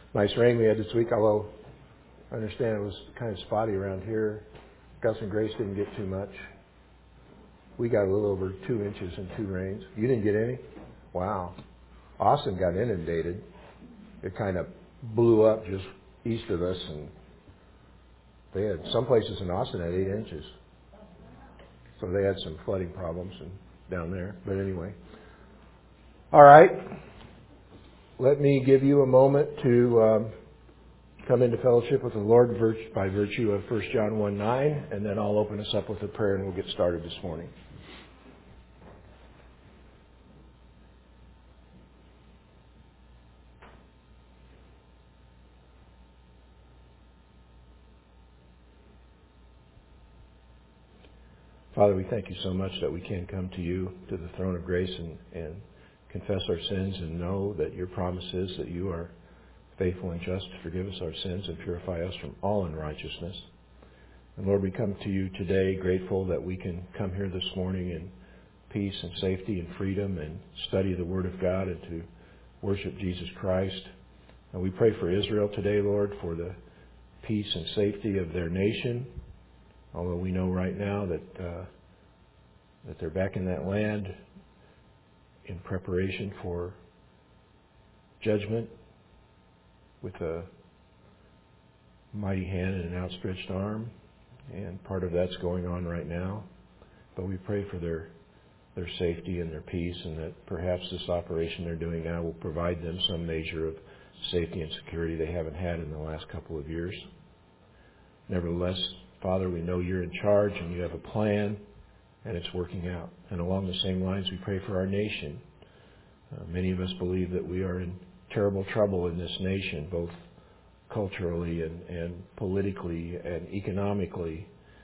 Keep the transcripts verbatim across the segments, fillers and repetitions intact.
Nice rain we had this week, although I understand it was kind of spotty around here. Gus and Grace didn't get too much. We got a little over two inches in two rains. You didn't get any? Wow. Austin got inundated. It kind of blew up just east of us, and they had some places in Austin had eight inches. So they had some flooding problems and down there. But anyway. All right. Let me give you a moment to um, come into fellowship with the Lord by virtue of First John one nine, and then I'll open us up with a prayer and we'll get started this morning. Father, we thank you so much that we can come to you, to the throne of grace, and, and confess our sins and know that your promise is that you are faithful and just to forgive us our sins and purify us from all unrighteousness. And Lord, we come to you today grateful that we can come here this morning in peace and safety and freedom and study the Word of God and to worship Jesus Christ. And we pray for Israel today, Lord, for the peace and safety of their nation. Although we know right now that uh, that they're back in that land in preparation for judgment with a mighty hand and an outstretched arm, and part of that's going on right now. But we pray for their their safety and their peace, and that perhaps this operation they're doing now will provide them some measure of safety and security they haven't had in the last couple of years. Nevertheless, Father, we know you're in charge and you have a plan, and it's working out. And along the same lines, we pray for our nation. Uh, many of us believe that we are in terrible trouble in this nation, both culturally and, and politically and economically.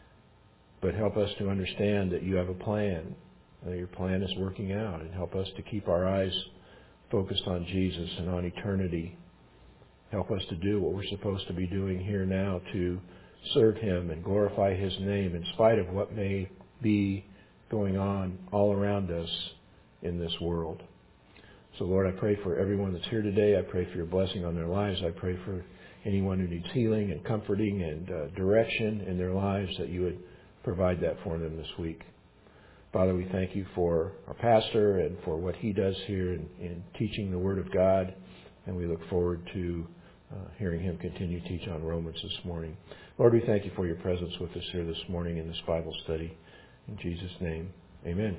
But help us to understand that you have a plan, that your plan is working out, and help us to keep our eyes focused on Jesus and on eternity. Help us to do what we're supposed to be doing here now to serve him and glorify his name in spite of what may be going on all around us in this world. So Lord, I pray for everyone that's here today. I pray for your blessing on their lives. I pray for anyone who needs healing and comforting and uh, direction in their lives, that you would provide that for them this week. Father, we thank you for our pastor and for what he does here in, in teaching the Word of God, and we look forward to uh, hearing him continue to teach on Romans this morning. Lord, we thank you for your presence with us here this morning in this Bible study. In Jesus' name, amen.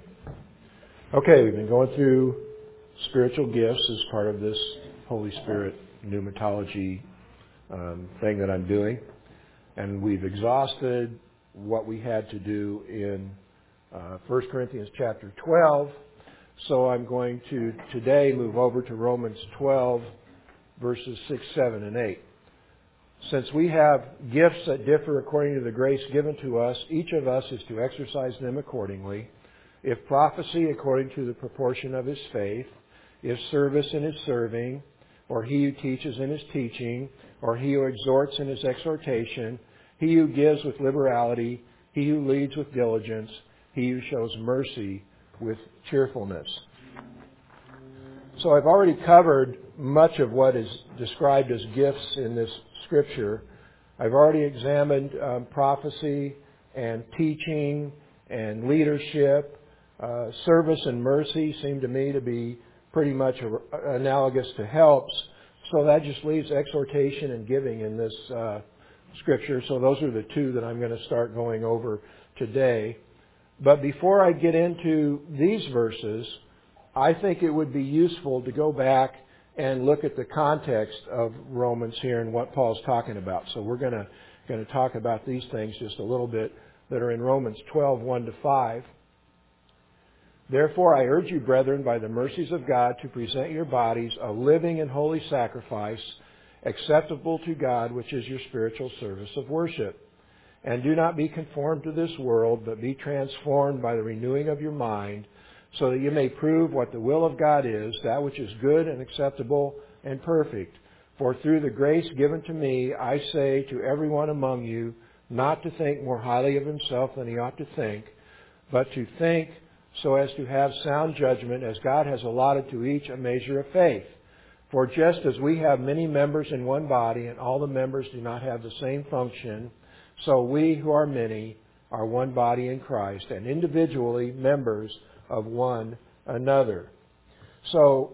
Okay, we've been going through spiritual gifts as part of this Holy Spirit pneumatology um, thing that I'm doing. And we've exhausted what we had to do in uh, First Corinthians chapter twelve. So I'm going to today move over to Romans twelve, verses six, seven, and eight. Since we have gifts that differ according to the grace given to us, each of us is to exercise them accordingly. If prophecy, according to the proportion of his faith, if service in his serving, or he who teaches in his teaching, or he who exhorts in his exhortation, he who gives with liberality, he who leads with diligence, he who shows mercy with cheerfulness. So I've already covered much of what is described as gifts in this Scripture. I've already examined um, prophecy and teaching and leadership. Uh, service and mercy seem to me to be pretty much a, analogous to helps. So that just leaves exhortation and giving in this uh, Scripture. So those are the two that I'm going to start going over today. But before I get into these verses, I think it would be useful to go back and look at the context of Romans here and what Paul's talking about. So we're going to going to talk about these things just a little bit that are in Romans twelve, one to five. Therefore, I urge you, brethren, by the mercies of God, to present your bodies a living and holy sacrifice, acceptable to God, which is your spiritual service of worship. And do not be conformed to this world, but be transformed by the renewing of your mind, so that you may prove what the will of God is, that which is good and acceptable and perfect. For through the grace given to me, I say to everyone among you, not to think more highly of himself than he ought to think, but to think so as to have sound judgment, as God has allotted to each a measure of faith. For just as we have many members in one body, and all the members do not have the same function, so we who are many are one body in Christ, and individually members of one another. So,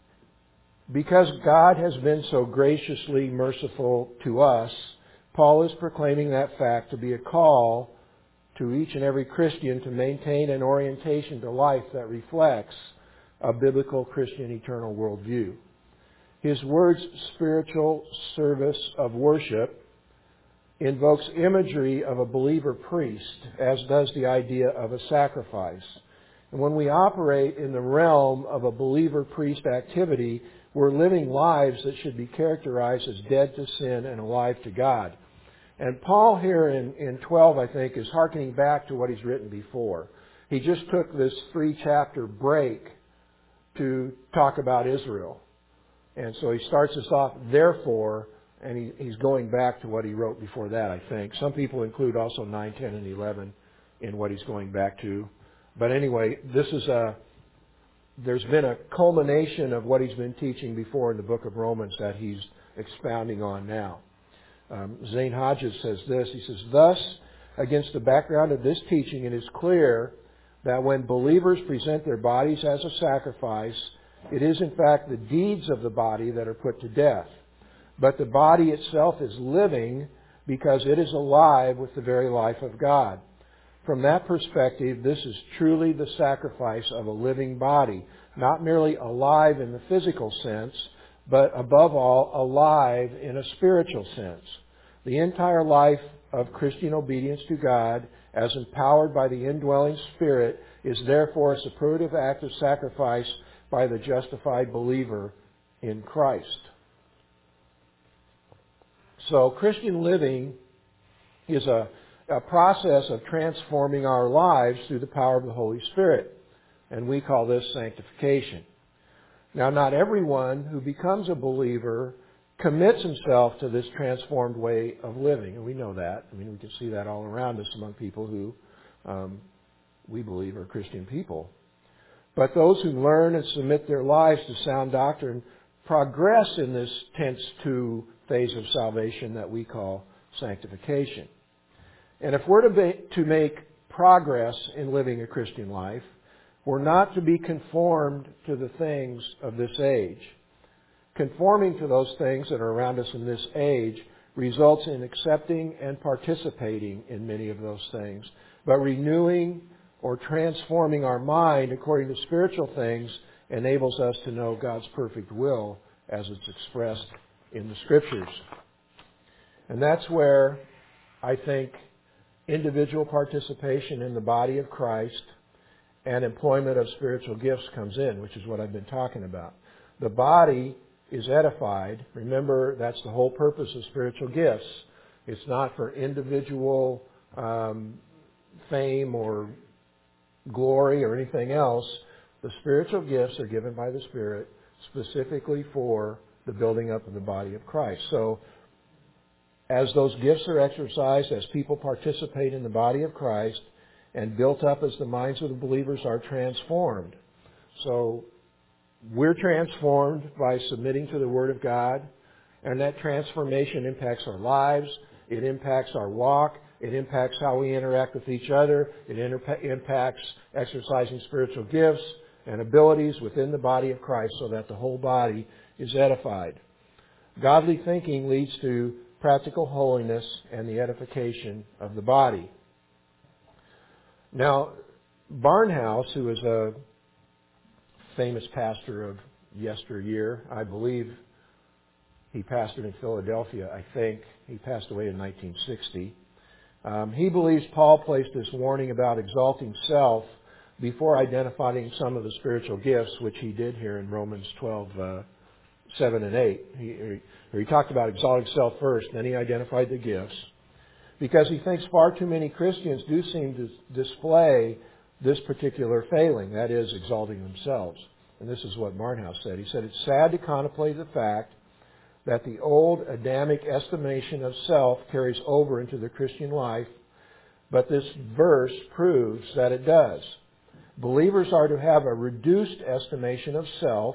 because God has been so graciously merciful to us, Paul is proclaiming that fact to be a call to each and every Christian to maintain an orientation to life that reflects a biblical Christian eternal worldview. His words, spiritual service of worship, invokes imagery of a believer priest, as does the idea of a sacrifice. And when we operate in the realm of a believer priest activity, we're living lives that should be characterized as dead to sin and alive to God. And Paul here in, in twelve, I think, is hearkening back to what he's written before. He just took this three-chapter break to talk about Israel. And so he starts us off, therefore, and he, he's going back to what he wrote before that, I think. Some people include also nine, ten, and eleven in what he's going back to. But anyway, this is a, there's been a culmination of what he's been teaching before in the book of Romans that he's expounding on now. Um, Zane Hodges says this, he says, thus, against the background of this teaching, it is clear that when believers present their bodies as a sacrifice, it is in fact the deeds of the body that are put to death. But the body itself is living because it is alive with the very life of God. From that perspective, this is truly the sacrifice of a living body, not merely alive in the physical sense, but above all, alive in a spiritual sense. The entire life of Christian obedience to God, as empowered by the indwelling Spirit, is therefore a superlative act of sacrifice by the justified believer in Christ. So Christian living is a, a process of transforming our lives through the power of the Holy Spirit. And we call this sanctification. Now, not everyone who becomes a believer commits himself to this transformed way of living. And we know that. I mean, we can see that all around us among people who um, we believe are Christian people. But those who learn and submit their lives to sound doctrine progress in this tense two phase of salvation that we call sanctification. And if we're to, be, to make progress in living a Christian life, we're not to be conformed to the things of this age. Conforming to those things that are around us in this age results in accepting and participating in many of those things. But renewing or transforming our mind according to spiritual things enables us to know God's perfect will as it's expressed in the Scriptures. And that's where I think individual participation in the body of Christ and employment of spiritual gifts comes in, which is what I've been talking about. The body is edified. Remember, that's the whole purpose of spiritual gifts. It's not for individual um, fame or glory or anything else. The spiritual gifts are given by the Spirit specifically for the building up of the body of Christ. So, as those gifts are exercised, as people participate in the body of Christ, and built up as the minds of the believers are transformed. So, we're transformed by submitting to the Word of God, and that transformation impacts our lives, it impacts our walk, it impacts how we interact with each other, it inter- impacts exercising spiritual gifts and abilities within the body of Christ so that the whole body is edified. Godly thinking leads to practical holiness and the edification of the body. Now, Barnhouse, who is a famous pastor of yesteryear, I believe he pastored in Philadelphia, I think. He passed away in nineteen sixty. Um, he believes Paul placed this warning about exalting self before identifying some of the spiritual gifts, which he did here in Romans twelve, uh, seven and eight. He, he, he talked about exalting self first, then he identified the gifts, because he thinks far too many Christians do seem to display this particular failing, that is, exalting themselves. And this is what Barnhouse said. He said, it's sad to contemplate the fact that the old Adamic estimation of self carries over into the Christian life, but this verse proves that it does. Believers are to have a reduced estimation of self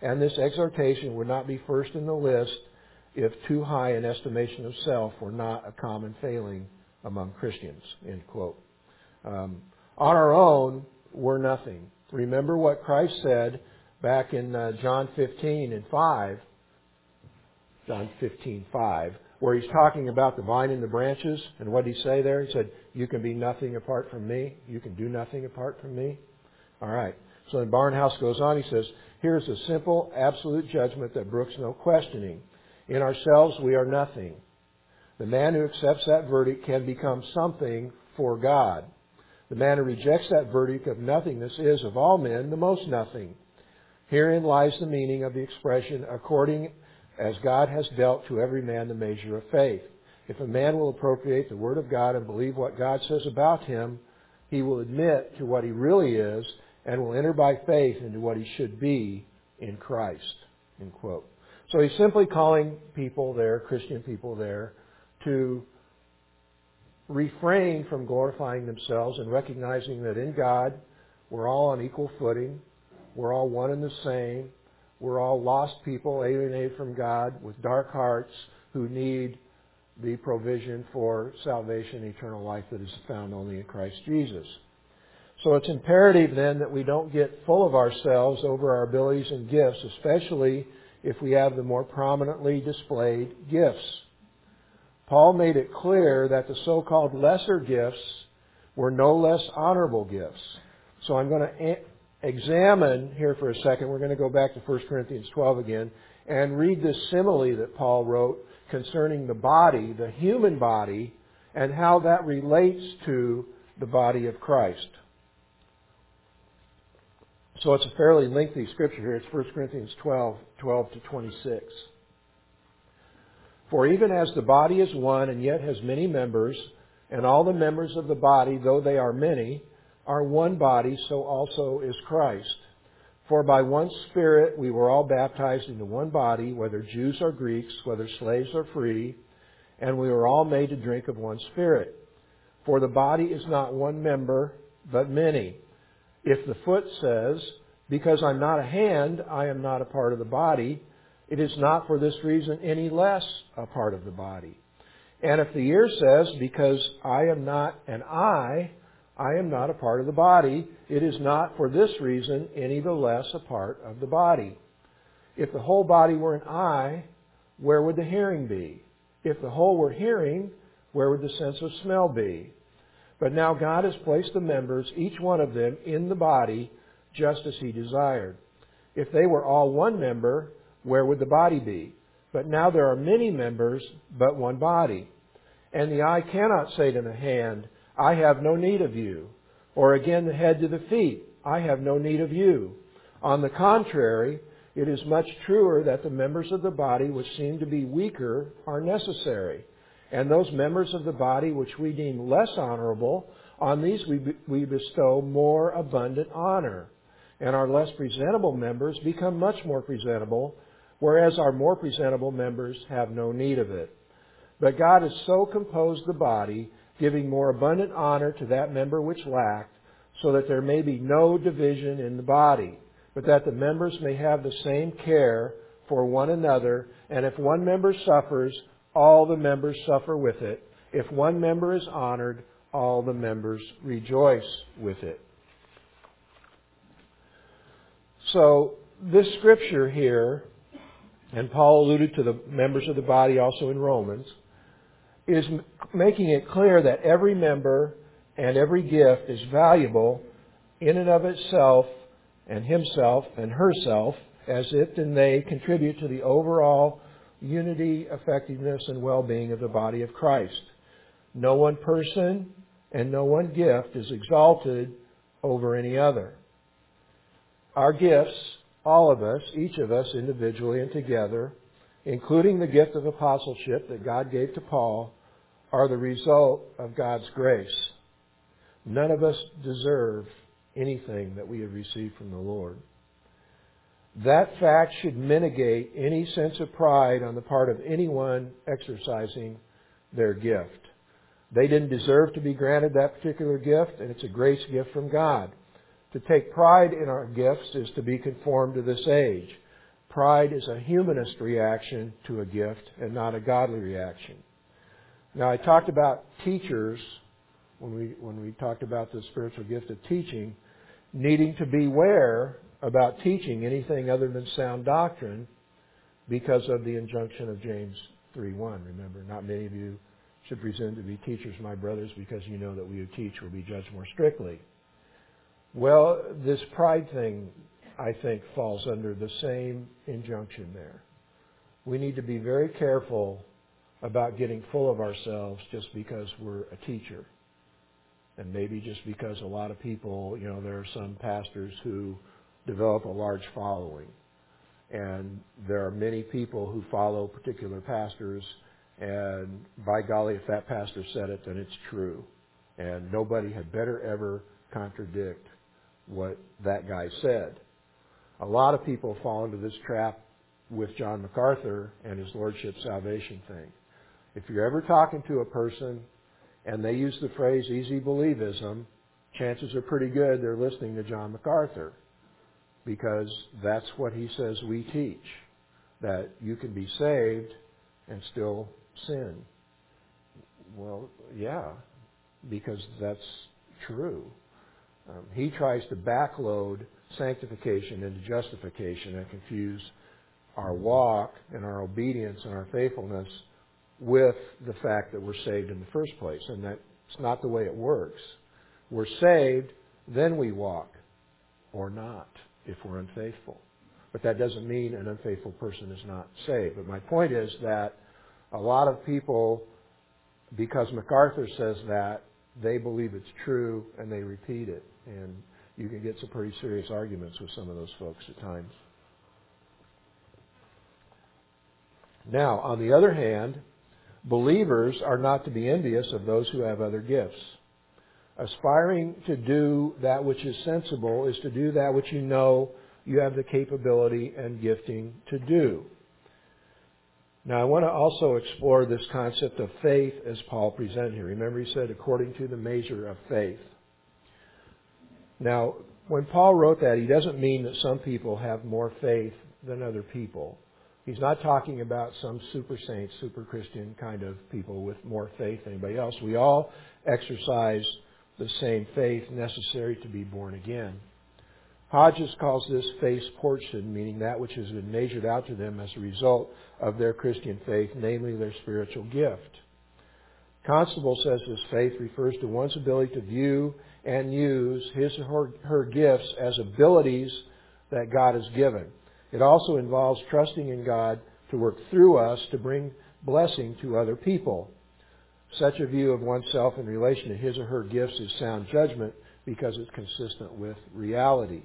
and this exhortation would not be first in the list if too high an estimation of self were not a common failing among Christians, end quote. Um, on our own, we're nothing. Remember what Christ said back in uh, John fifteen and five, John fifteen, five, where He's talking about the vine and the branches, and what did He say there? He said, you can be nothing apart from me. You can do nothing apart from me. All right. So then Barnhouse goes on, he says, here's a simple, absolute judgment that brooks no questioning. In ourselves, we are nothing. The man who accepts that verdict can become something for God. The man who rejects that verdict of nothingness is, of all men, the most nothing. Herein lies the meaning of the expression, according as God has dealt to every man the measure of faith. If a man will appropriate the Word of God and believe what God says about him, he will admit to what he really is and will enter by faith into what he should be in Christ. End quote. So he's simply calling people there, Christian people there, to refrain from glorifying themselves and recognizing that in God we're all on equal footing. We're all one and the same. We're all lost people, alienated from God, with dark hearts who need the provision for salvation, eternal life that is found only in Christ Jesus. So it's imperative then that we don't get full of ourselves over our abilities and gifts, especially if we have the more prominently displayed gifts. Paul made it clear that the so-called lesser gifts were no less honorable gifts. So I'm going to examine here for a second. We're going to go back to First Corinthians twelve again and read this simile that Paul wrote concerning the body, the human body, and how that relates to the body of Christ. So it's a fairly lengthy scripture here. It's First Corinthians twelve, twelve to twenty-six. For even as the body is one and yet has many members, and all the members of the body, though they are many, are one body, so also is Christ. For by one Spirit we were all baptized into one body, whether Jews or Greeks, whether slaves or free, and we were all made to drink of one Spirit. For the body is not one member, but many. If the foot says, because I'm not a hand, I am not a part of the body, it is not for this reason any less a part of the body. And if the ear says, because I am not an eye, I am not a part of the body, it is not for this reason any the less a part of the body. If the whole body were an eye, where would the hearing be? If the whole were hearing, where would the sense of smell be? But now God has placed the members, each one of them, in the body, just as He desired. If they were all one member, where would the body be? But now there are many members, but one body. And the eye cannot say to the hand, I have no need of you. Or again the head to the feet, I have no need of you. On the contrary, it is much truer that the members of the body which seem to be weaker are necessary. And those members of the body which we deem less honorable, on these we, we bestow more abundant honor. And our less presentable members become much more presentable, whereas our more presentable members have no need of it. But God has so composed the body, giving more abundant honor to that member which lacked, so that there may be no division in the body, but that the members may have the same care for one another. And if one member suffers, all the members suffer with it. If one member is honored, all the members rejoice with it. So this scripture here, and Paul alluded to the members of the body also in Romans, is making it clear that every member and every gift is valuable in and of itself and himself and herself, as if and they contribute to the overall unity, effectiveness, and well-being of the body of Christ. No one person and no one gift is exalted over any other. Our gifts, all of us, each of us individually and together, including the gift of apostleship that God gave to Paul, are the result of God's grace. None of us deserve anything that we have received from the Lord. That fact should mitigate any sense of pride on the part of anyone exercising their gift. They didn't deserve to be granted that particular gift, and it's a grace gift from God. To take pride in our gifts is to be conformed to this age. Pride is a humanist reaction to a gift and not a godly reaction. Now, I talked about teachers when we when we talked about the spiritual gift of teaching, needing to beware about teaching anything other than sound doctrine because of the injunction of James three one. Remember, not many of you should presume to be teachers, my brothers, because you know that we who teach will be judged more strictly. Well, this pride thing, I think, falls under the same injunction there. We need to be very careful about getting full of ourselves just because we're a teacher. And maybe just because a lot of people, you know, there are some pastors who develop a large following. And there are many people who follow particular pastors, and by golly, if that pastor said it, then it's true. And nobody had better ever contradict what that guy said. A lot of people fall into this trap with John MacArthur and his Lordship salvation thing. If you're ever talking to a person and they use the phrase easy believism, chances are pretty good they're listening to John MacArthur, because that's what he says we teach, that you can be saved and still sin. Well, yeah, because that's true. Um, he tries to backload sanctification into justification and confuse our walk and our obedience and our faithfulness with the fact that we're saved in the first place. And that's not the way it works. We're saved, then we walk, or not, if we're unfaithful. But that doesn't mean an unfaithful person is not saved. But my point is that a lot of people, because MacArthur says that, they believe it's true and they repeat it. And you can get some pretty serious arguments with some of those folks at times. Now, on the other hand, believers are not to be envious of those who have other gifts. Aspiring to do that which is sensible is to do that which you know you have the capability and gifting to do. Now, I want to also explore this concept of faith as Paul presented here. Remember, he said, according to the measure of faith. Now, when Paul wrote that, he doesn't mean that some people have more faith than other people. He's not talking about some super saints, super Christian kind of people with more faith than anybody else. We all exercise the same faith necessary to be born again. Hodges calls this faith portion, meaning that which has been measured out to them as a result of their Christian faith, namely their spiritual gift. Constable says this faith refers to one's ability to view and use his or her gifts as abilities that God has given. It also involves trusting in God to work through us to bring blessing to other people. Such a view of oneself in relation to his or her gifts is sound judgment because it's consistent with reality.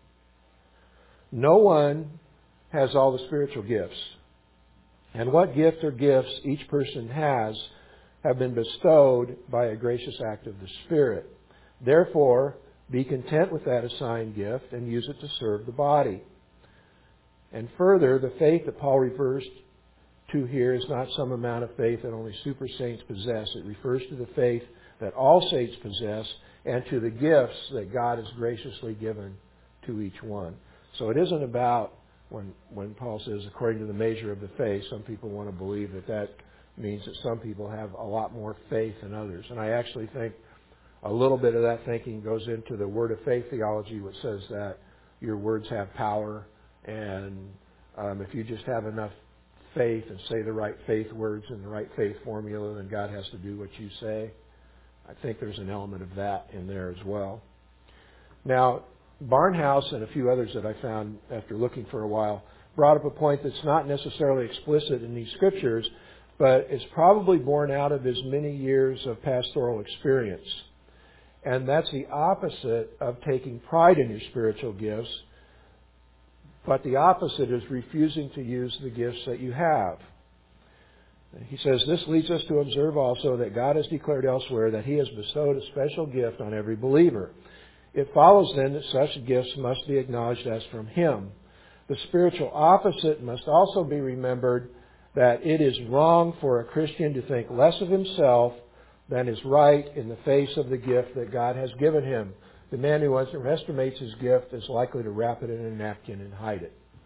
No one has all the spiritual gifts. And what gift or gifts each person has have been bestowed by a gracious act of the Spirit. Therefore, be content with that assigned gift and use it to serve the body. And further, the faith that Paul refers to here is not some amount of faith that only super saints possess. It refers to the faith that all saints possess and to the gifts that God has graciously given to each one. So it isn't about, when, when Paul says, according to the measure of the faith, some people want to believe that that means that some people have a lot more faith than others. And I actually think a little bit of that thinking goes into the word of faith theology, which says that your words have power. And um, if you just have enough faith and say the right faith words and the right faith formula, then God has to do what you say. I think there's an element of that in there as well. Now, Barnhouse and a few others that I found after looking for a while brought up a point that's not necessarily explicit in these scriptures, but is probably born out of his many years of pastoral experience. And that's the opposite of taking pride in your spiritual gifts, but the opposite is refusing to use the gifts that you have. He says, this leads us to observe also that God has declared elsewhere that He has bestowed a special gift on every believer. It follows then that such gifts must be acknowledged as from Him. The spiritual opposite must also be remembered, that it is wrong for a Christian to think less of himself than is right in the face of the gift that God has given him. The man who underestimates his gift is likely to wrap it in a napkin and hide it.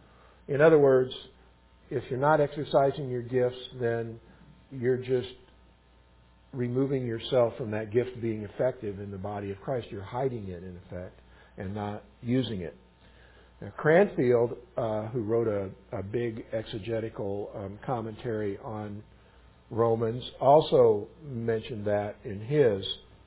In other words, if you're not exercising your gifts, then you're just removing yourself from that gift being effective in the body of Christ. You're hiding it, in effect, and not using it. Now, Cranfield, uh, who wrote a, a big exegetical um, commentary on Romans, also mentioned that in his.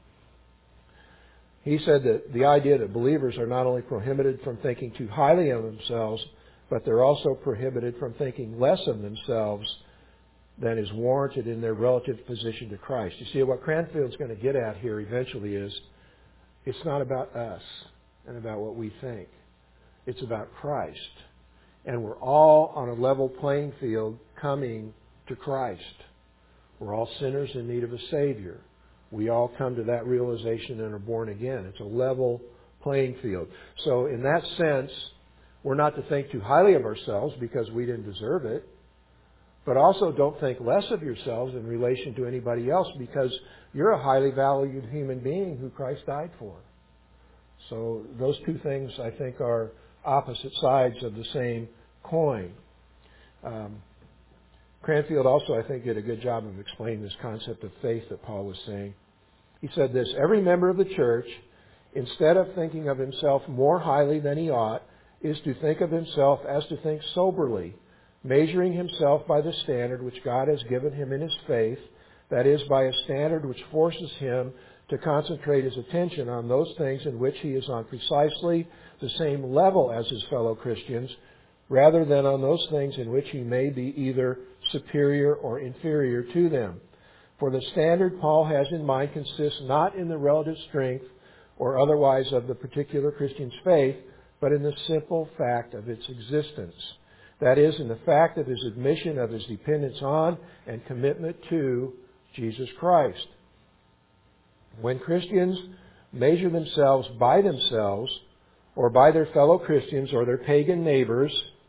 He said that the idea that believers are not only prohibited from thinking too highly of themselves, but they're also prohibited from thinking less of themselves than is warranted in their relative position to Christ. You see, what Cranfield's going to get at here eventually is it's not about us and about what we think. It's about Christ. And we're all on a level playing field coming to Christ. We're all sinners in need of a Savior. We all come to that realization and are born again. It's a level playing field. So in that sense, we're not to think too highly of ourselves because we didn't deserve it. But also don't think less of yourselves in relation to anybody else because you're a highly valued human being who Christ died for. So those two things, I think, are opposite sides of the same coin. Um, Cranfield also, I think, did a good job of explaining this concept of faith that Paul was saying. He said this: every member of the church, instead of thinking of himself more highly than he ought, is to think of himself as to think soberly, measuring himself by the standard which God has given him in his faith, that is, by a standard which forces him to concentrate his attention on those things in which he is on precisely the same level as his fellow Christians, rather than on those things in which he may be either superior or inferior to them. For the standard Paul has in mind consists not in the relative strength or otherwise of the particular Christian's faith, but in the simple fact of its existence. That is, in the fact of his admission of his dependence on and commitment to Jesus Christ. When Christians measure themselves by themselves, or by their fellow Christians or their pagan neighbors,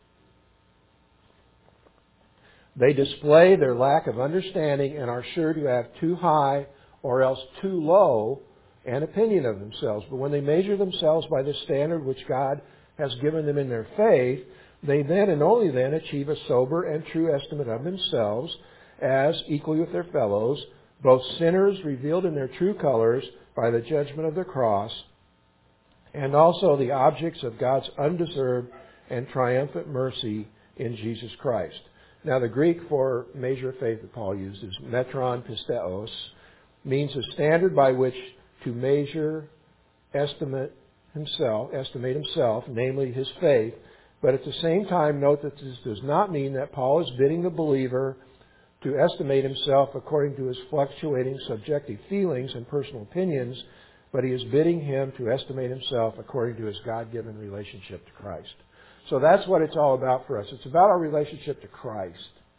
they display their lack of understanding and are sure to have too high or else too low an opinion of themselves. But when they measure themselves by the standard which God has given them in their faith, they then and only then achieve a sober and true estimate of themselves as, equally with their fellows, both sinners revealed in their true colors by the judgment of the cross, and also the objects of God's undeserved and triumphant mercy in Jesus Christ. Now, the Greek for measure of faith that Paul uses, metron pisteos, means a standard by which to measure, estimate himself, estimate himself, namely his faith. But at the same time, note that this does not mean that Paul is bidding the believer to estimate himself according to his fluctuating subjective feelings and personal opinions, but he is bidding him to estimate himself according to his God-given relationship to Christ. So that's what it's all about for us. It's about our relationship to Christ.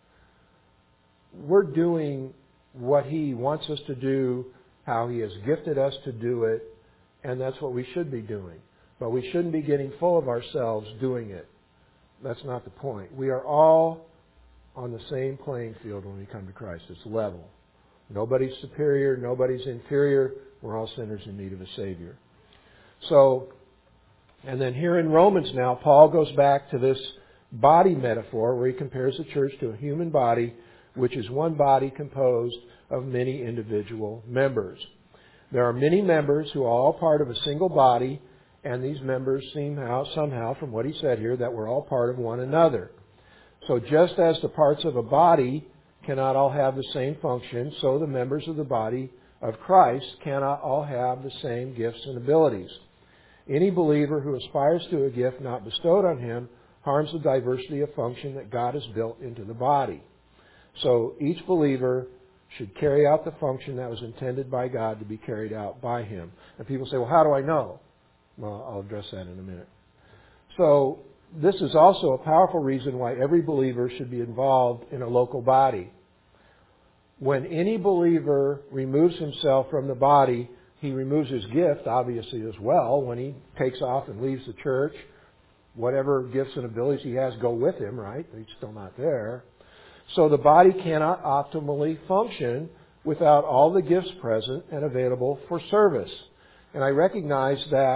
We're doing what he wants us to do, how he has gifted us to do it, and that's what we should be doing. But we shouldn't be getting full of ourselves doing it. That's not the point. We are all on the same playing field when we come to Christ. It's level. Nobody's superior, nobody's inferior. We're all sinners in need of a Savior. So, and then here in Romans now, Paul goes back to this body metaphor where he compares the church to a human body, which is one body composed of many individual members. There are many members who are all part of a single body, and these members seem how, somehow, from what he said here, that we're all part of one another. So just as the parts of a body cannot all have the same function, so the members of the body of Christ cannot all have the same gifts and abilities. Any believer who aspires to a gift not bestowed on him harms the diversity of function that God has built into the body. So each believer should carry out the function that was intended by God to be carried out by him. And people say, well, how do I know? Well, I'll address that in a minute. So this is also a powerful reason why every believer should be involved in a local body. When any believer removes himself from the body, he removes his gift, obviously, as well. When he takes off and leaves the church, whatever gifts and abilities he has go with him, right? He's still not there. So the body cannot optimally function without all the gifts present and available for service. And I recognize that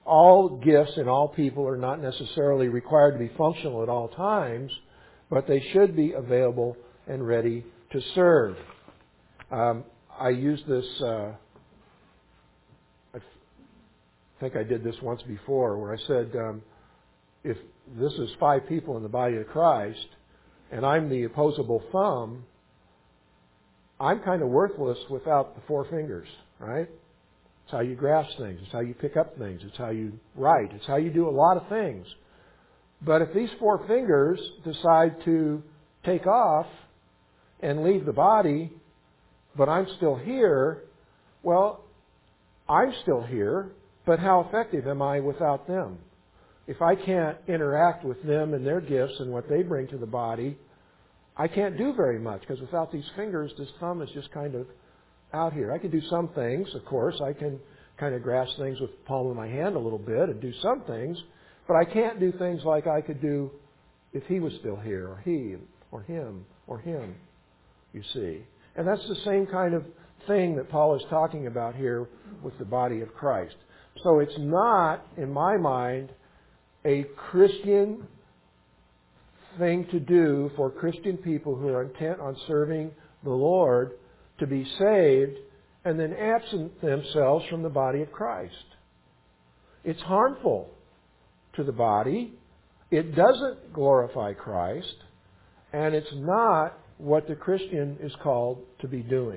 all gifts in all people are not necessarily required to be functional at all times, but they should be available and ready to serve. Um, I used this, uh, I think I did this once before, where I said, um, if this is five people in the body of Christ, and I'm the opposable thumb, I'm kind of worthless without the four fingers, right? It's how you grasp things. It's how you pick up things. It's how you write. It's how you do a lot of things. But if these four fingers decide to take off and leave the body, but I'm still here, well, I'm still here, but how effective am I without them? If I can't interact with them and their gifts and what they bring to the body, I can't do very much, because without these fingers, this thumb is just kind of out here. I can do some things, of course. I can kind of grasp things with the palm of my hand a little bit and do some things, but I can't do things like I could do if he was still here, or he, or him, or him, you see. And that's the same kind of thing that Paul is talking about here with the body of Christ. So it's not, in my mind, a Christian thing to do for Christian people who are intent on serving the Lord to be saved and then absent themselves from the body of Christ. It's harmful to the body. It doesn't glorify Christ. And it's not what the Christian is called to be doing.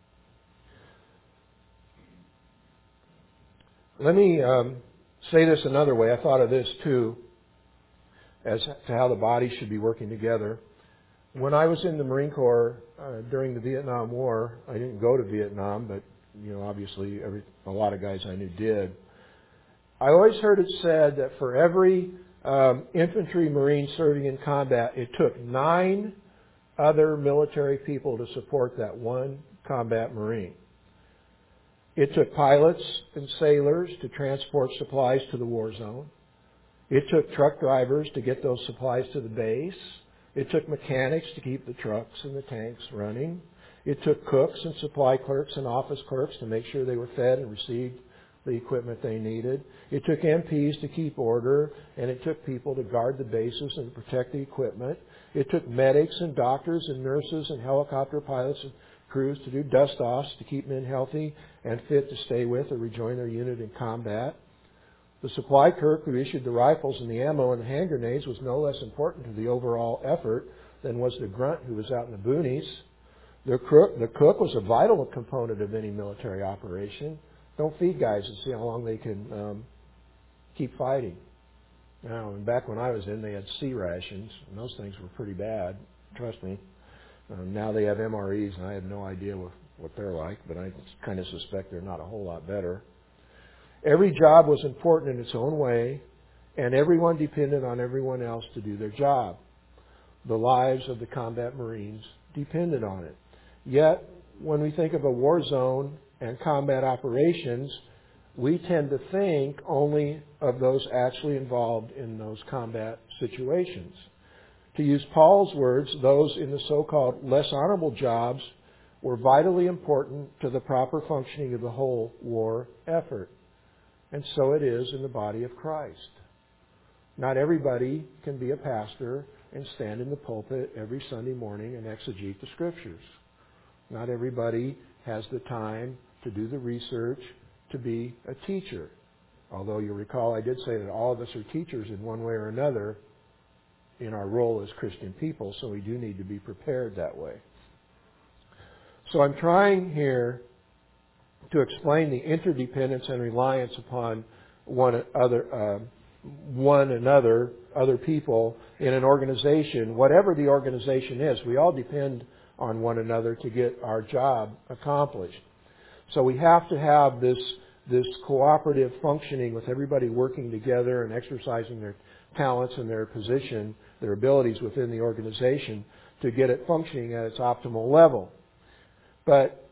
Let me um, say this another way. I thought of this too, as to how the body should be working together. When I was in the Marine Corps uh, during the Vietnam War, I didn't go to Vietnam, but you know, obviously, every, a lot of guys I knew did. I always heard it said that for every um, infantry Marine serving in combat, it took nine other military people to support that one combat Marine. It took pilots and sailors to transport supplies to the war zone. It took truck drivers to get those supplies to the base. It took mechanics to keep the trucks and the tanks running. It took cooks and supply clerks and office clerks to make sure they were fed and received the equipment they needed. It took M Ps to keep order, and it took people to guard the bases and protect the equipment. It took medics and doctors and nurses and helicopter pilots and crews to do dust-offs to keep men healthy and fit to stay with or rejoin their unit in combat. The supply clerk who issued the rifles and the ammo and the hand grenades was no less important to the overall effort than was the grunt who was out in the boonies. The cook, the cook was a vital component of any military operation. Don't feed guys and see how long they can um, keep fighting. Now, and back when I was in, they had C rations, and those things were pretty bad. Trust me. Um, now they have M R Es, and I have no idea what, what they're like, but I kind of suspect they're not a whole lot better. Every job was important in its own way, and everyone depended on everyone else to do their job. The lives of the combat Marines depended on it. Yet, when we think of a war zone and combat operations, we tend to think only of those actually involved in those combat situations. To use Paul's words, those in the so-called less honorable jobs were vitally important to the proper functioning of the whole war effort. And so it is in the body of Christ. Not everybody can be a pastor and stand in the pulpit every Sunday morning and exegete the Scriptures. Not everybody has the time to do the research to be a teacher. Although you recall I did say that all of us are teachers in one way or another in our role as Christian people, so we do need to be prepared that way. So I'm trying here to explain the interdependence and reliance upon one other, uh, one another, other people in an organization, whatever the organization is. We all depend on one another to get our job accomplished. So we have to have this this cooperative functioning with everybody working together and exercising their talents and their position, their abilities within the organization to get it functioning at its optimal level. But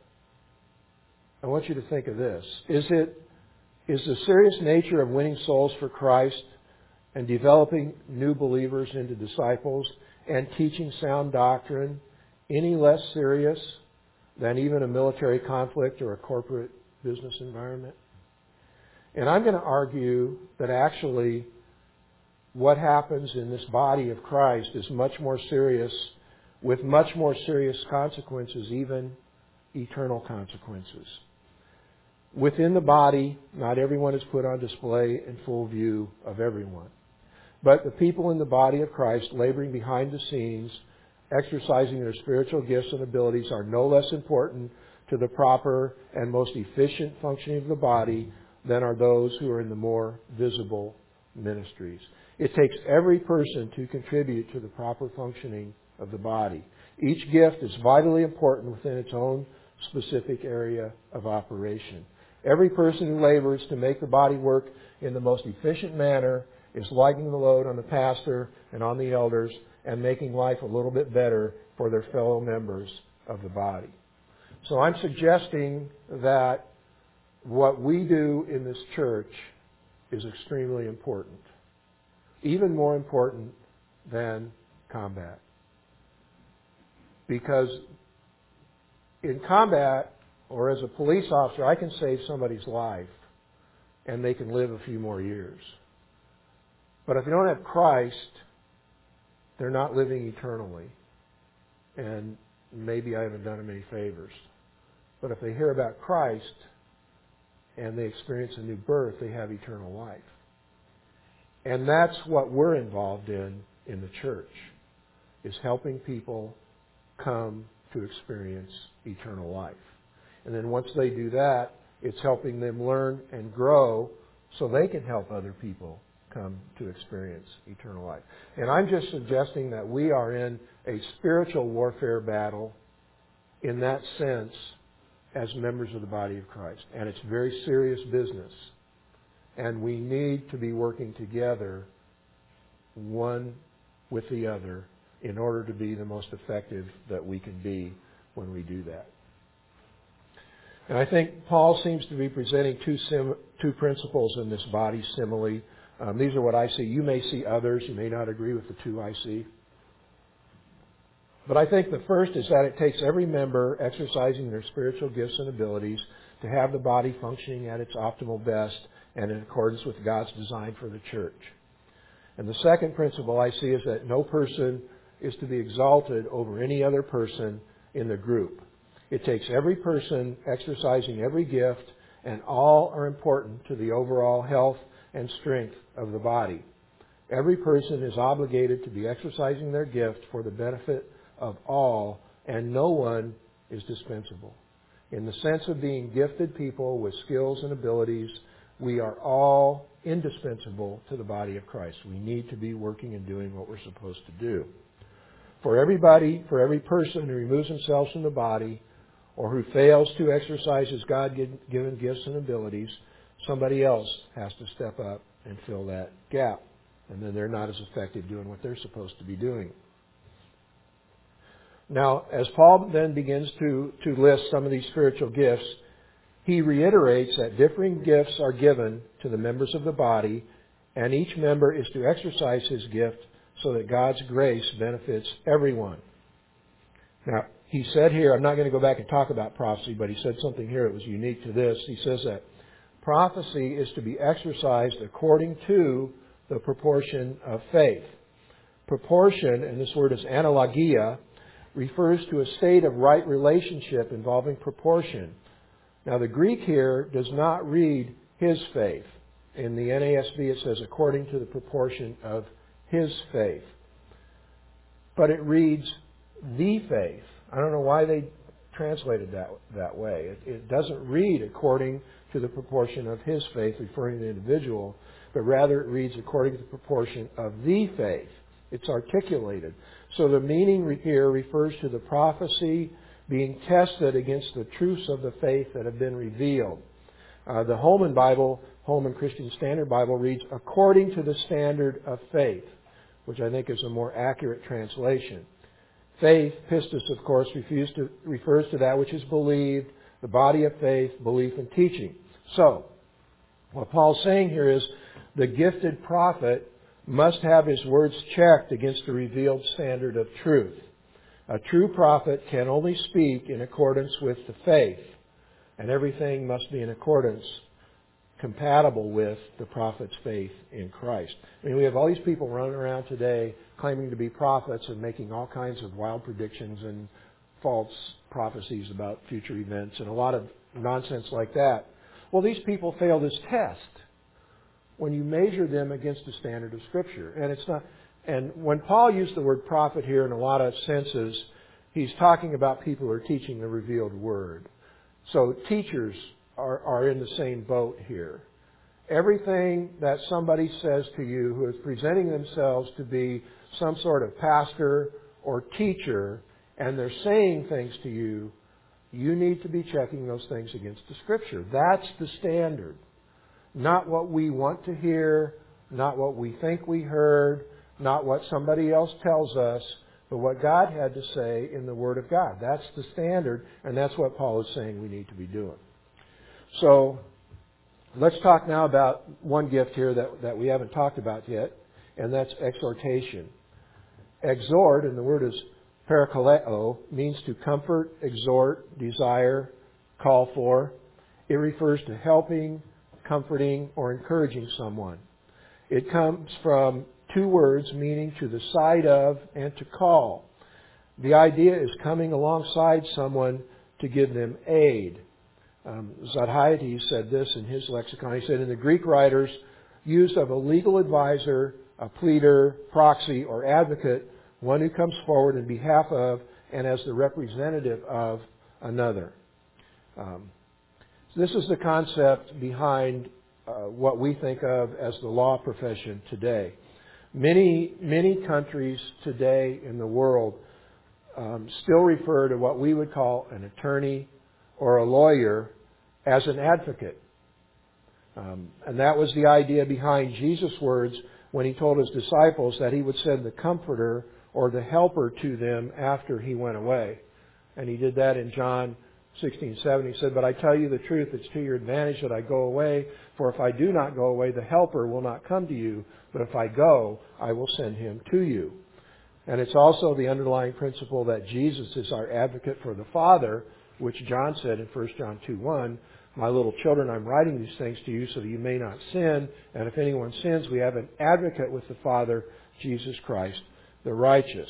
I want you to think of this. Is it is the serious nature of winning souls for Christ and developing new believers into disciples and teaching sound doctrine any less serious than even a military conflict or a corporate business environment? And I'm going to argue that actually what happens in this body of Christ is much more serious, with much more serious consequences, even eternal consequences. Within the body, not everyone is put on display in full view of everyone. But the people in the body of Christ, laboring behind the scenes, exercising their spiritual gifts and abilities, are no less important to the proper and most efficient functioning of the body than are those who are in the more visible ministries. It takes every person to contribute to the proper functioning of the body. Each gift is vitally important within its own specific area of operation. Every person who labors to make the body work in the most efficient manner is lightening the load on the pastor and on the elders and making life a little bit better for their fellow members of the body. So I'm suggesting that what we do in this church is extremely important, even more important than combat. Because in combat, or as a police officer, I can save somebody's life and they can live a few more years. But if they don't have Christ, they're not living eternally. And maybe I haven't done them any favors. But if they hear about Christ and they experience a new birth, they have eternal life. And that's what we're involved in in the church, is helping people come to experience eternal life. And then once they do that, it's helping them learn and grow so they can help other people come to experience eternal life. And I'm just suggesting that we are in a spiritual warfare battle in that sense as members of the body of Christ. And it's very serious business. And we need to be working together, one with the other, in order to be the most effective that we can be when we do that. And I think Paul seems to be presenting two sim- two principles in this body simile. Um, these are what I see. You may see others. You may not agree with the two I see. But I think the first is that it takes every member exercising their spiritual gifts and abilities to have the body functioning at its optimal best and in accordance with God's design for the church. And the second principle I see is that no person is to be exalted over any other person in the group. It takes every person exercising every gift, and all are important to the overall health and strength of the body. Every person is obligated to be exercising their gift for the benefit of all, and no one is dispensable. In the sense of being gifted people with skills and abilities, we are all indispensable to the body of Christ. We need to be working and doing what we're supposed to do. For everybody, for every person who removes themselves from the body or who fails to exercise his God-given gifts and abilities, somebody else has to step up and fill that gap. And then they're not as effective doing what they're supposed to be doing. Now, as Paul then begins to, to list some of these spiritual gifts, he reiterates that differing gifts are given to the members of the body, and each member is to exercise his gift so that God's grace benefits everyone. Now, he said here, I'm not going to go back and talk about prophecy, but he said something here that was unique to this. He says that prophecy is to be exercised according to the proportion of faith. Proportion, and this word is analogia, refers to a state of right relationship involving proportion. Now, the Greek here does not read his faith. In the N A S B, it says according to the proportion of his faith. But it reads the faith. I don't know why they translated that that way. It, it doesn't read according to the proportion of his faith, referring to the individual, but rather it reads according to the proportion of the faith. It's articulated. So the meaning here refers to the prophecy being tested against the truths of the faith that have been revealed. Uh, the Holman Bible, Holman Christian Standard Bible, reads according to the standard of faith, which I think is a more accurate translation. Faith, pistis, of course, to, refers to that which is believed, the body of faith, belief, and teaching. So, what Paul's saying here is the gifted prophet must have his words checked against the revealed standard of truth. A true prophet can only speak in accordance with the faith, and everything must be in accordance, compatible with the prophet's faith in Christ. I mean, we have all these people running around today claiming to be prophets and making all kinds of wild predictions and false prophecies about future events and a lot of nonsense like that. Well, these people fail this test when you measure them against the standard of Scripture. And it's not. And when Paul used the word prophet here in a lot of senses, he's talking about people who are teaching the revealed word. So teachers are, are in the same boat here. Everything that somebody says to you who is presenting themselves to be some sort of pastor or teacher, and they're saying things to you, you need to be checking those things against the Scripture. That's the standard. Not what we want to hear, not what we think we heard, not what somebody else tells us, but what God had to say in the Word of God. That's the standard, and that's what Paul is saying we need to be doing. So, let's talk now about one gift here that, that we haven't talked about yet, and that's exhortation. Exhort, and the word is parakaleo, means to comfort, exhort, desire, call for. It refers to helping, comforting, or encouraging someone. It comes from two words meaning to the side of and to call. The idea is coming alongside someone to give them aid. Um, Zodhiates said this in his lexicon. He said, in the Greek writers, use of a legal advisor, a pleader, proxy, or advocate, one who comes forward in behalf of and as the representative of another. Um, so this is the concept behind uh, what we think of as the law profession today. Many, many countries today in the world um, still refer to what we would call an attorney or a lawyer as an advocate. Um, and that was the idea behind Jesus' words when he told his disciples that he would send the Comforter or the Helper to them after he went away. And he did that in John sixteen seven. He said, but I tell you the truth, it's to your advantage that I go away. For if I do not go away, the Helper will not come to you. But if I go, I will send him to you. And it's also the underlying principle that Jesus is our advocate for the Father, which John said in First John two one, my little children, I'm writing these things to you so that you may not sin. And if anyone sins, we have an advocate with the Father, Jesus Christ, the righteous.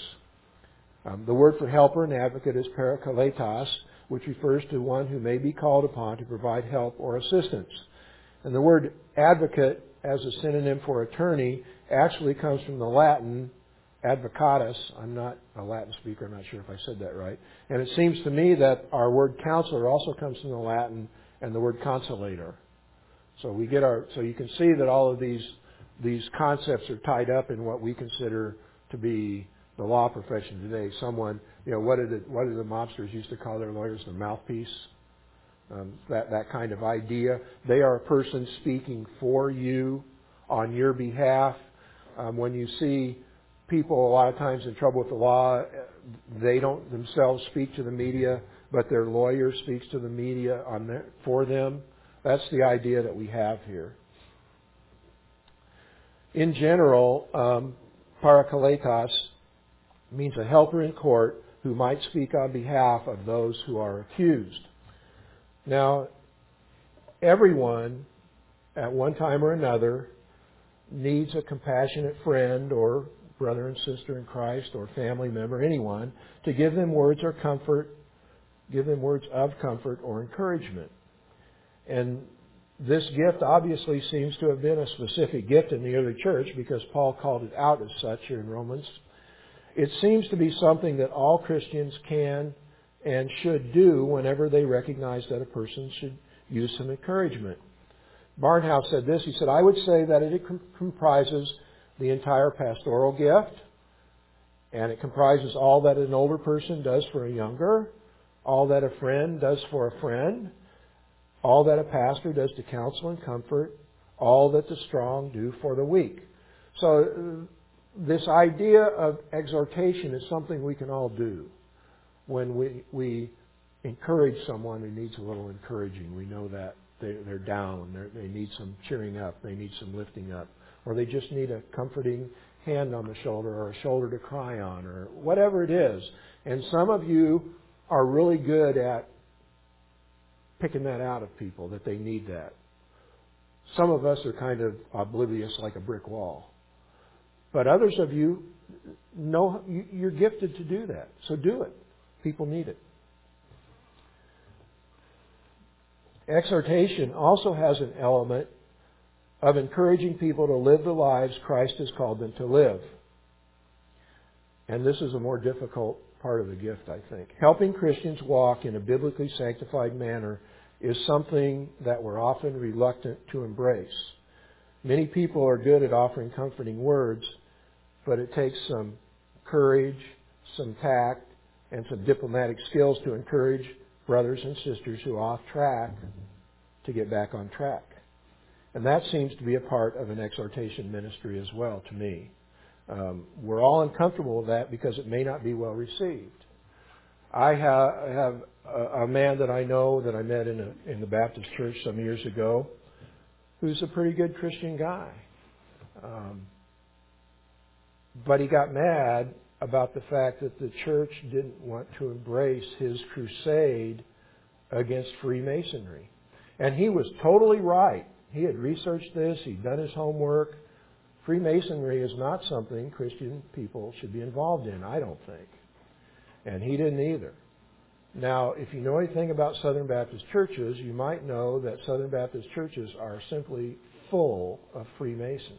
Um, the word for helper and advocate is parakletos, which refers to one who may be called upon to provide help or assistance. And the word advocate, as a synonym for attorney, actually comes from the Latin advocatus. I'm not a Latin speaker. I'm not sure if I said that right. And it seems to me that our word counselor also comes from the Latin and the word consolator. So we get our. So you can see that all of these these concepts are tied up in what we consider to be the law profession today. Someone, you know, what did the, what did the mobsters used to call their lawyers? The mouthpiece. Um, that that kind of idea. They are a person speaking for you on your behalf. Um, when you see people a lot of times in trouble with the law, they don't themselves speak to the media, but their lawyer speaks to the media on their, for them. That's the idea that we have here. In general, um, parakletos means a helper in court who might speak on behalf of those who are accused. Now, everyone at one time or another needs a compassionate friend or brother and sister in Christ or family member, anyone, to give them words or comfort, give them words of comfort or encouragement. And this gift obviously seems to have been a specific gift in the early church because Paul called it out as such here in Romans. It seems to be something that all Christians can and should do whenever they recognize that a person should use some encouragement. Barnhouse said this. He said, I would say that it comprises the entire pastoral gift, and it comprises all that an older person does for a younger, all that a friend does for a friend, all that a pastor does to counsel and comfort, all that the strong do for the weak. So this idea of exhortation is something we can all do. When we we encourage someone who needs a little encouraging, we know that they, they're down, they're, they need some cheering up, they need some lifting up, or they just need a comforting hand on the shoulder or a shoulder to cry on, or whatever it is. And some of you are really good at picking that out of people, that they need that. Some of us are kind of oblivious like a brick wall. But others of you know you're gifted to do that. So do it. People need it. Exhortation also has an element of encouraging people to live the lives Christ has called them to live. And this is a more difficult part of the gift, I think. Helping Christians walk in a biblically sanctified manner is something that we're often reluctant to embrace. Many people are good at offering comforting words, but it takes some courage, some tact, and some diplomatic skills to encourage brothers and sisters who are off track to get back on track. And that seems to be a part of an exhortation ministry as well, to me. Um, we're all uncomfortable with that because it may not be well received. I ha- have a, a man that I know that I met in, a, in the Baptist church some years ago who's a pretty good Christian guy. Um, but he got mad about the fact that the church didn't want to embrace his crusade against Freemasonry. And he was totally right. He had researched this. He'd done his homework. Freemasonry is not something Christian people should be involved in, I don't think. And he didn't either. Now, if you know anything about Southern Baptist churches, you might know that Southern Baptist churches are simply full of Freemasons.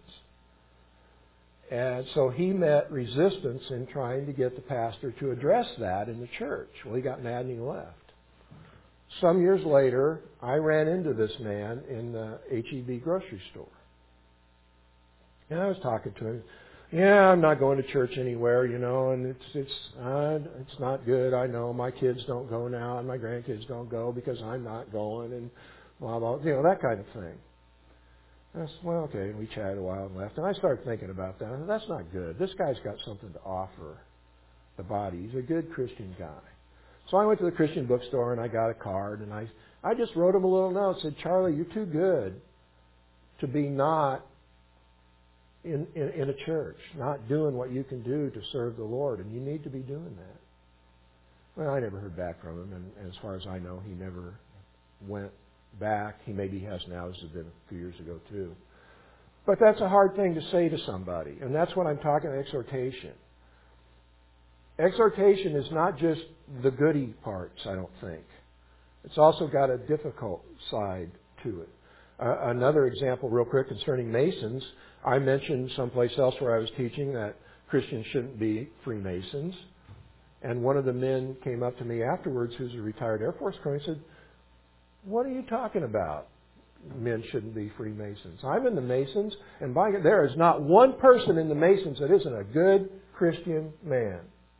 And so he met resistance in trying to get the pastor to address that in the church. Well, he got mad and he left. Some years later, I ran into this man in the H E B grocery store. And I was talking to him. Yeah, I'm not going to church anywhere, you know, and it's it's uh, it's not good. I know my kids don't go now, and my grandkids don't go because I'm not going, and blah blah, you know, that kind of thing. And I said, well, okay. And we chatted a while and left. And I started thinking about that. I said, that's not good. This guy's got something to offer the body. He's a good Christian guy. So I went to the Christian bookstore and I got a card, and I I just wrote him a little note. Said, Charlie, you're too good to be not In, in, in a church, not doing what you can do to serve the Lord, and you need to be doing that. Well, I never heard back from him, and as far as I know, he never went back. He maybe has now, this has been a few years ago too. But that's a hard thing to say to somebody, and that's what I'm talking about, exhortation. Exhortation is not just the goody parts, I don't think. It's also got a difficult side to it. Uh, another example real quick concerning Masons, I mentioned someplace else where I was teaching that Christians shouldn't be Freemasons. And one of the men came up to me afterwards, who's a retired Air Force colonel, and said, what are you talking about? Men shouldn't be Freemasons. I'm in the Masons, and by God, there is not one person in the Masons that isn't a good Christian man.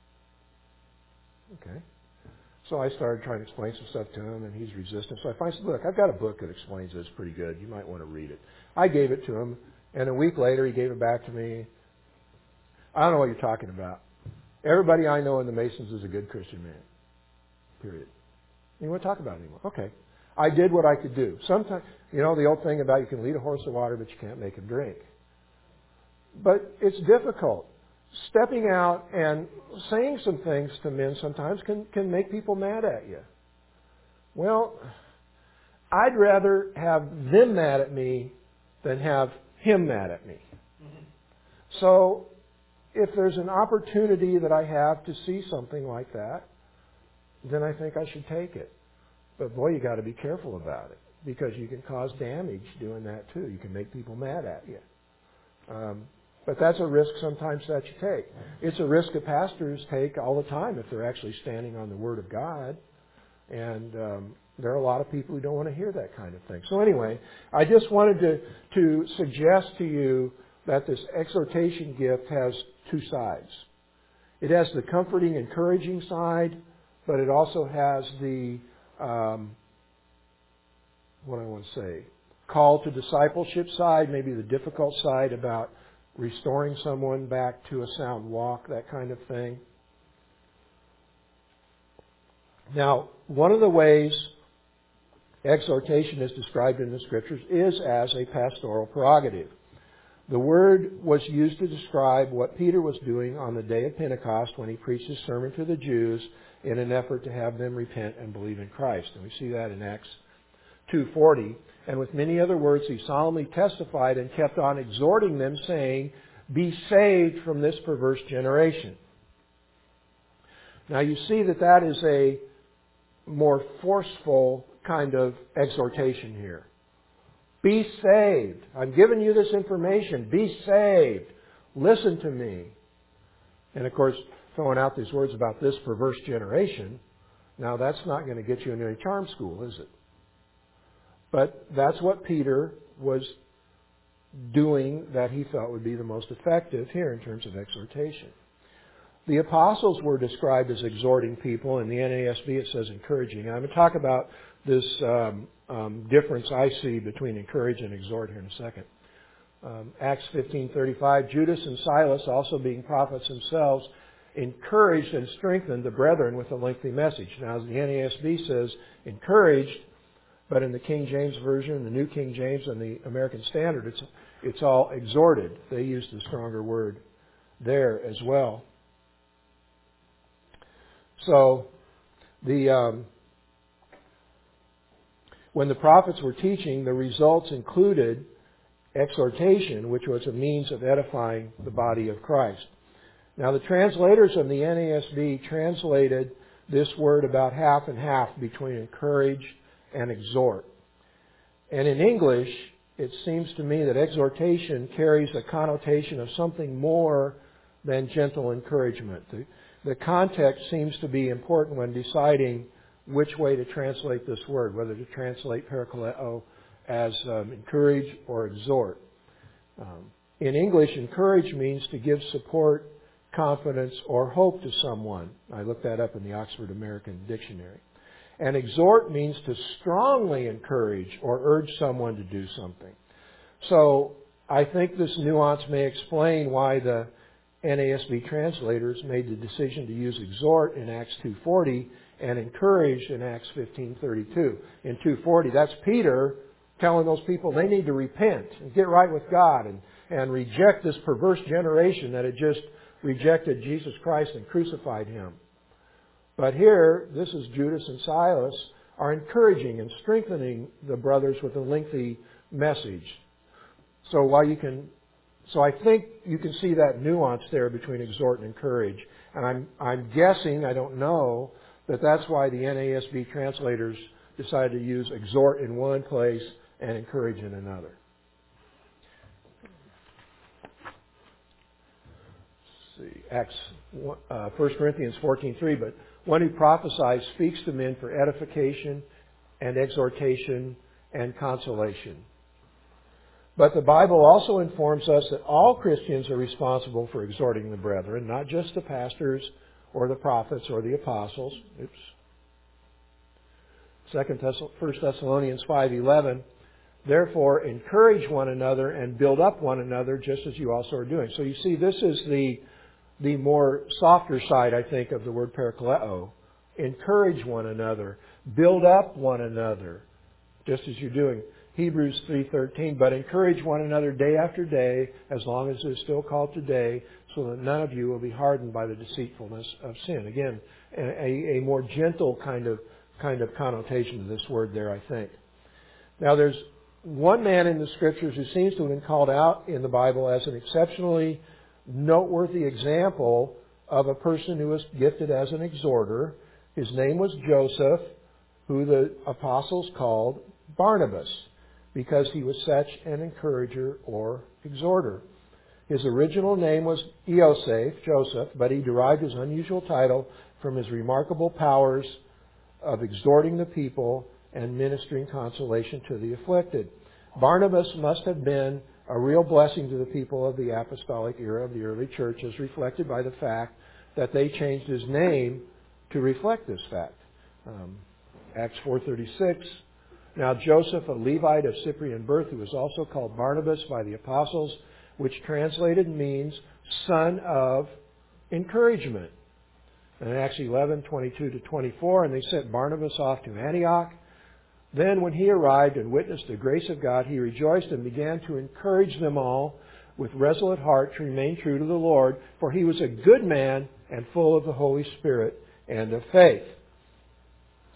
Okay. So I started trying to explain some stuff to him, and he's resistant. So I finally said, look, I've got a book that explains this pretty good. You might want to read it. I gave it to him, and a week later he gave it back to me. I don't know what you're talking about. Everybody I know in the Masons is a good Christian man. Period. You want to talk about it anymore? Okay. I did what I could do. Sometimes, you know, the old thing about you can lead a horse to water, but you can't make him drink. But it's difficult. Stepping out and saying some things to men sometimes can, can make people mad at you. Well, I'd rather have them mad at me than have him mad at me. Mm-hmm. So if there's an opportunity that I have to see something like that, then I think I should take it. But boy, you got to be careful about it, because you can cause damage doing that too. You can make people mad at you. Um, But that's a risk sometimes that you take. It's a risk that pastors take all the time if they're actually standing on the Word of God. And um, there are a lot of people who don't want to hear that kind of thing. So anyway, I just wanted to, to suggest to you that this exhortation gift has two sides. It has the comforting, encouraging side, but it also has the, um, what do I want to say, call to discipleship side, maybe the difficult side about restoring someone back to a sound walk, that kind of thing. Now, one of the ways exhortation is described in the Scriptures is as a pastoral prerogative. The word was used to describe what Peter was doing on the day of Pentecost when he preached his sermon to the Jews in an effort to have them repent and believe in Christ. And we see that in Acts two forty. And with many other words, he solemnly testified and kept on exhorting them, saying, "Be saved from this perverse generation." Now you see that that is a more forceful kind of exhortation here. Be saved. I'm giving you this information. Be saved. Listen to me. And of course, throwing out these words about this perverse generation, now that's not going to get you into any charm school, is it? But that's what Peter was doing that he thought would be the most effective here in terms of exhortation. The apostles were described as exhorting people. In the N A S B it says encouraging. I'm going to talk about this um, um, difference I see between encourage and exhort here in a second. Um, Acts fifteen thirty-five, Judas and Silas, also being prophets themselves, encouraged and strengthened the brethren with a lengthy message. Now, as the N A S B says, encouraged, but in the King James Version, the New King James, and the American Standard, it's it's all exhorted. They use the stronger word there as well. So, the um, when the prophets were teaching, the results included exhortation, which was a means of edifying the body of Christ. Now, the translators of the N A S B translated this word about half and half between encourage and exhort. And in English, it seems to me that exhortation carries a connotation of something more than gentle encouragement. The, the context seems to be important when deciding which way to translate this word, whether to translate parakaleo as um, encourage or exhort. Um, in English, encourage means to give support, confidence, or hope to someone. I looked that up in the Oxford American Dictionary. And exhort means to strongly encourage or urge someone to do something. So I think this nuance may explain why the N A S B translators made the decision to use exhort in Acts two forty and encourage in Acts fifteen thirty-two. In two forty, that's Peter telling those people they need to repent and get right with God and, and reject this perverse generation that had just rejected Jesus Christ and crucified Him. But here, this is Judas and Silas are encouraging and strengthening the brothers with a lengthy message. So while you can, so I think you can see that nuance there between exhort and encourage. And I'm, I'm guessing, I don't know, that that's why the N A S B translators decided to use exhort in one place and encourage in another. Let's see, Acts, uh, First Corinthians fourteen three, but one who prophesies speaks to men for edification and exhortation and consolation. But the Bible also informs us that all Christians are responsible for exhorting the brethren, not just the pastors or the prophets or the apostles. Oops. Second First Thessalonians five eleven. Therefore, encourage one another and build up one another, just as you also are doing. So you see, this is the the more softer side, I think, of the word parakaleo. Encourage one another, build up one another, just as you're doing. Hebrews three thirteen, but encourage one another day after day, as long as it is still called today, so that none of you will be hardened by the deceitfulness of sin. Again, a, a more gentle kind of kind of connotation to this word there, I think. Now, there's one man in the Scriptures who seems to have been called out in the Bible as an exceptionally noteworthy example of a person who was gifted as an exhorter. His name was Joseph, who the apostles called Barnabas, because he was such an encourager or exhorter. His original name was Ioseph, Joseph, but he derived his unusual title from his remarkable powers of exhorting the people and ministering consolation to the afflicted. Barnabas must have been a real blessing to the people of the apostolic era of the early church, as reflected by the fact that they changed his name to reflect this fact. Um, Acts four thirty-six. Now Joseph, a Levite of Cyprian birth, who was also called Barnabas by the apostles, which translated means son of encouragement. And in Acts eleven twenty-two to twenty-four, and they sent Barnabas off to Antioch. Then when he arrived and witnessed the grace of God, he rejoiced and began to encourage them all with resolute heart to remain true to the Lord, for he was a good man and full of the Holy Spirit and of faith.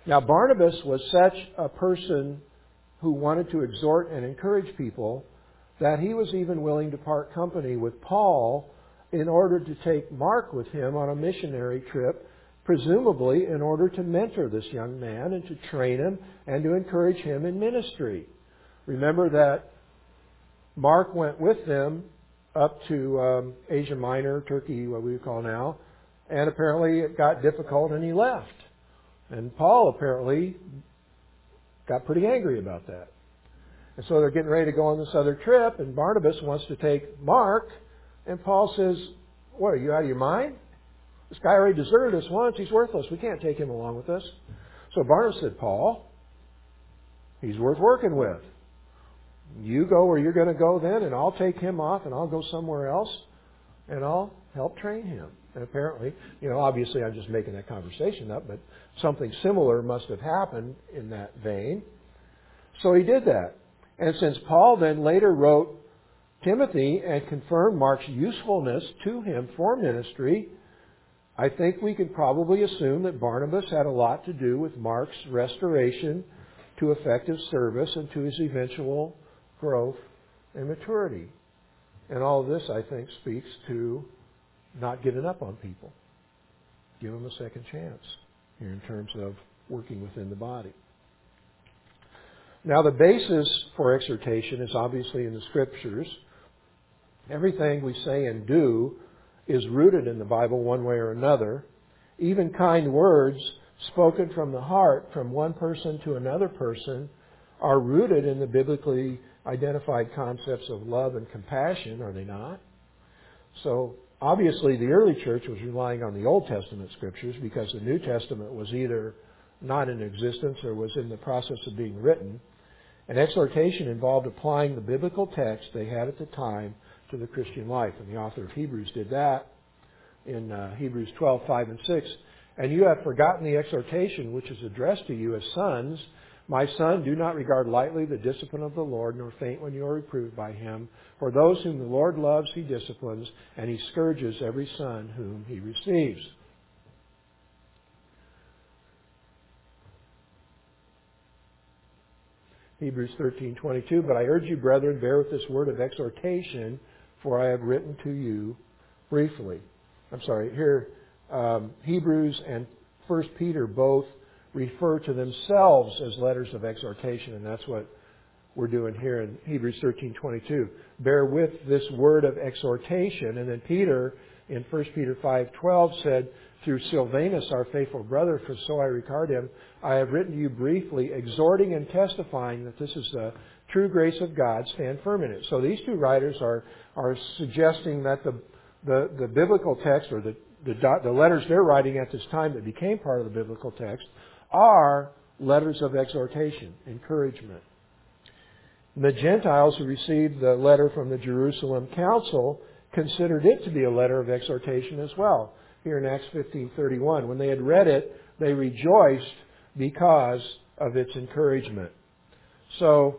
Now, Barnabas was such a person who wanted to exhort and encourage people that he was even willing to part company with Paul in order to take Mark with him on a missionary trip, presumably in order to mentor this young man and to train him and to encourage him in ministry. Remember that Mark went with them up to um, Asia Minor, Turkey, what we would call now, and apparently it got difficult and he left. And Paul apparently got pretty angry about that. And so they're getting ready to go on this other trip, and Barnabas wants to take Mark, and Paul says, what, are you out of your mind? This guy already deserted us once. He's worthless. We can't take him along with us. So Barnabas said, Paul, he's worth working with. You go where you're going to go then, and I'll take him off, and I'll go somewhere else, and I'll help train him. And apparently, you know, obviously I'm just making that conversation up, but something similar must have happened in that vein. So he did that. And since Paul then later wrote Timothy and confirmed Mark's usefulness to him for ministry, I think we can probably assume that Barnabas had a lot to do with Mark's restoration to effective service and to his eventual growth and maturity. And all of this, I think, speaks to not giving up on people. Give them a second chance here in terms of working within the body. Now, the basis for exhortation is obviously in the Scriptures. Everything we say and do is rooted in the Bible one way or another. Even kind words spoken from the heart from one person to another person are rooted in the biblically identified concepts of love and compassion, are they not? So, obviously, the early church was relying on the Old Testament Scriptures because the New Testament was either not in existence or was in the process of being written. And exhortation involved applying the biblical text they had at the time to the Christian life. And the author of Hebrews did that in uh, Hebrews twelve, five and six. And you have forgotten the exhortation which is addressed to you as sons. My son, do not regard lightly the discipline of the Lord, nor faint when you are reproved by him. For those whom the Lord loves, he disciplines, and he scourges every son whom he receives. Hebrews thirteen twenty-two. But I urge you, brethren, bear with this word of exhortation, for I have written to you briefly. I'm sorry, here, um, Hebrews and First Peter both refer to themselves as letters of exhortation, and that's what we're doing here in Hebrews thirteen twenty-two. Bear with this word of exhortation. And then Peter, in First Peter five twelve, said, through Silvanus, our faithful brother, for so I regard him, I have written to you briefly, exhorting and testifying that this is the true grace of God. Stand firm in it. So these two writers are are suggesting that the the, the biblical text, or the, the the letters they're writing at this time that became part of the biblical text, are letters of exhortation, encouragement. The Gentiles who received the letter from the Jerusalem Council considered it to be a letter of exhortation as well. Here in Acts fifteen thirty-one, when they had read it, they rejoiced because of its encouragement. So,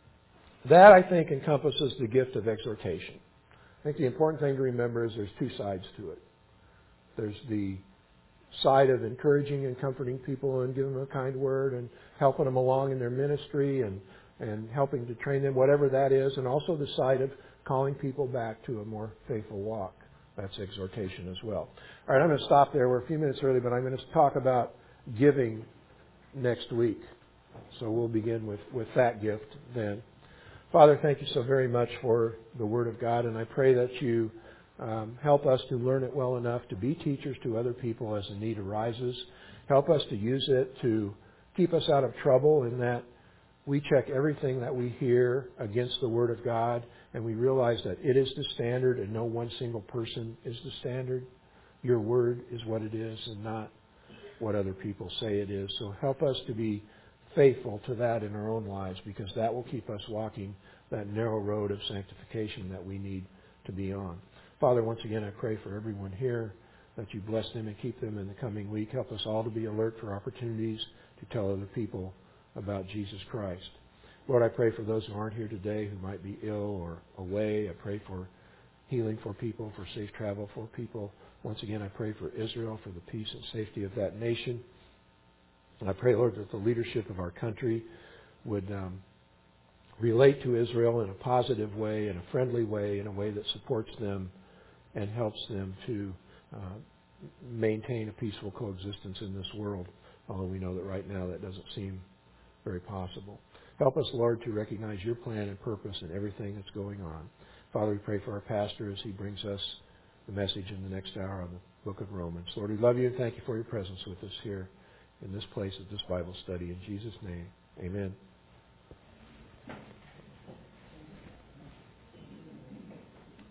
that I think encompasses the gift of exhortation. I think the important thing to remember is there's two sides to it. There's the side of encouraging and comforting people and giving them a kind word and helping them along in their ministry and, and helping to train them, whatever that is, and also the side of calling people back to a more faithful walk. That's exhortation as well. All right, I'm going to stop there. We're a few minutes early, but I'm going to talk about giving next week. So we'll begin with, with that gift then. Father, thank you so very much for the Word of God, and I pray that you um, help us to learn it well enough to be teachers to other people as the need arises. Help us to use it to keep us out of trouble in that we check everything that we hear against the Word of God, and we realize that it is the standard and no one single person is the standard. Your Word is what it is and not what other people say it is. So help us to be faithful to that in our own lives, because that will keep us walking that narrow road of sanctification that we need to be on. Father, once again, I pray for everyone here that you bless them and keep them in the coming week. Help us all to be alert for opportunities to tell other people about Jesus Christ. Lord, I pray for those who aren't here today who might be ill or away. I pray for healing for people, for safe travel for people. Once again, I pray for Israel, for the peace and safety of that nation. And I pray, Lord, that the leadership of our country would um, relate to Israel in a positive way, in a friendly way, in a way that supports them and helps them to uh, maintain a peaceful coexistence in this world, although we know that right now that doesn't seem very possible. Help us, Lord, to recognize your plan and purpose in everything that's going on. Father, we pray for our pastor as he brings us the message in the next hour on the book of Romans. Lord, we love you and thank you for your presence with us here in this place of this Bible study. In Jesus' name, amen.